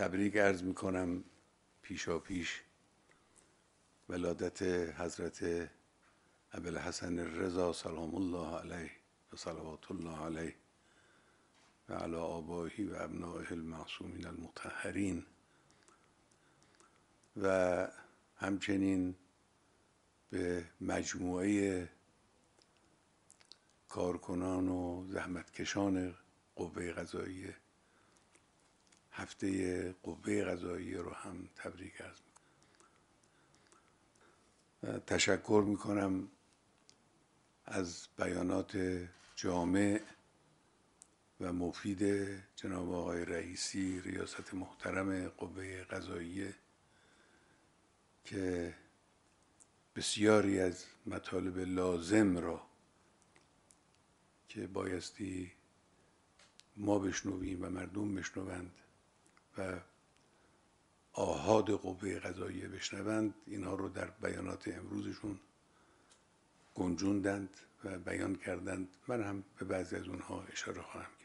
تبریک عرض می کنم پیشا پیش ولادت حضرت ابوالحسن الرضا سلام الله علیه و صلوات الله علیه و علی آبائه و ابنائه المعصومین المطهرین و همچنین به مجموعه کارکنان و زحمتکشان قوه قضاییه هفته قوه قضاییه رو هم تبریک عرض میکنم. تشکر میکنم از بیانات جامع و مفید جناب آقای رئیسی ریاست محترم قوه قضاییه که بسیاری از مطالب لازم را که بایستی ما بشنویم و مردم بشنوند و آحاد قوه قضاییه بشنوند اینها رو در بیانات امروزشون گنجوندند و بیان کردند. من هم به بعضی از اونها اشاره خواهم کرد.